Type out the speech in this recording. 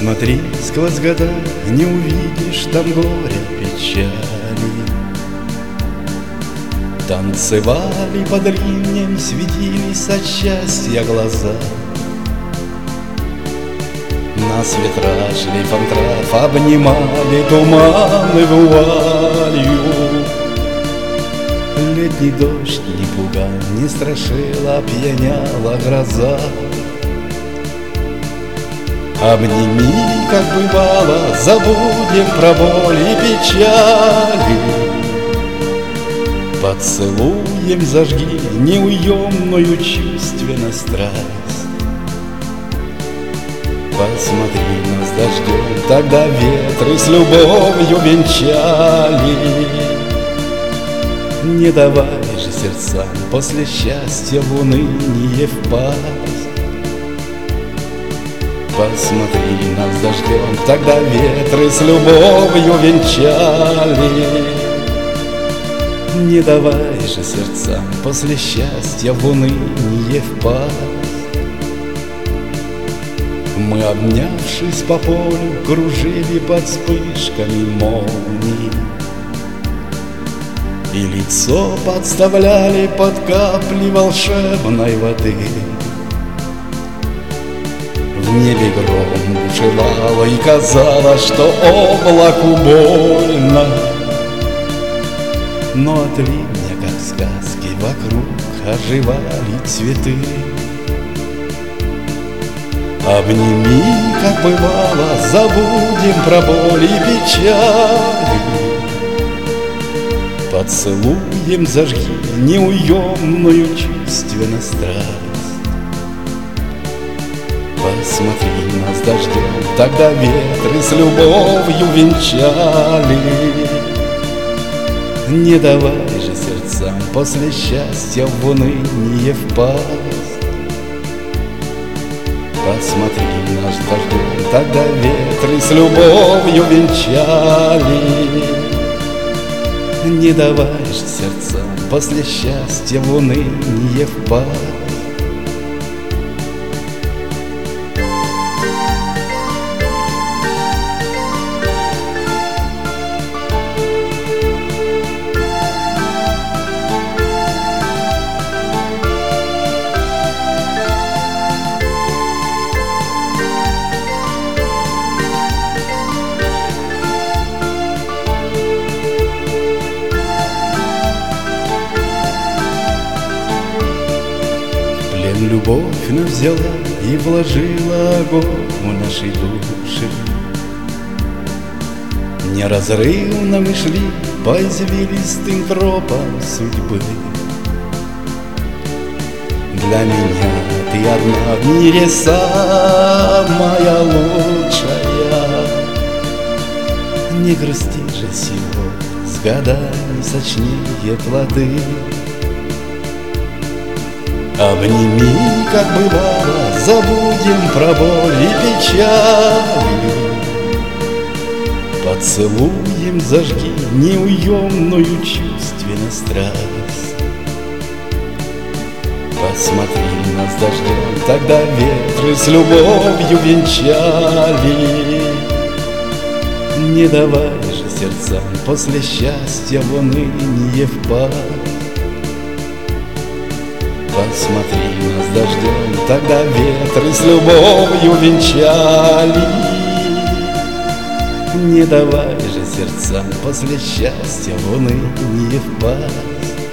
Посмотри сквозь года, не увидишь там горя, печали. Танцевали под ливнем, светились от счастья глаза. Нас ветра шлейфом трав обнимали туманы вуалью. Летний дождь не пугал, не страшила, пьяняла гроза. Обними, как бывало, забудем про боль и печали. Поцелуем зажги неуемную чувственную страсть. Посмотри нас дождем, тогда ветры с любовью венчали. Не давай же сердцам после счастья в уныние впасть. Посмотри нас дождем, тогда ветры с любовью венчали. Не давай же сердцам после счастья в уныние впасть. Мы, обнявшись по полю, кружили под вспышками молний и лицо подставляли под капли волшебной воды. В небе гром бушевало, и казалось, что облаку больно. Но от ливня, как сказки, вокруг оживали цветы. Обними, как бывало, забудем про боль и печали. Поцелуем зажги неуемную чувственную страсть. Посмотри нас дождем, тогда ветры с любовью венчали. Не давай же сердцам после счастья в уныние впасть. Посмотри нас дождем, тогда ветры с любовью венчали. Не давай же сердцам после счастья в уныние впасть. Любовь нас взяла и вложила огонь в нашей души. Неразрывно мы шли по извилистым тропам судьбы. Для меня ты одна в мире самая лучшая. Не грусти же сегодня, с годами сочнее плоды. Обними, как бывало, забудем про боль и печали. Поцелуем зажги неуемную чувственную страсть. Посмотри нас дождем, тогда ветры с любовью венчали. Не давай же сердцам после счастья в уныние впасть. Посмотри нас дождем, тогда ветры с любовью венчали. Не давай же сердцам после счастья в уныние впасть.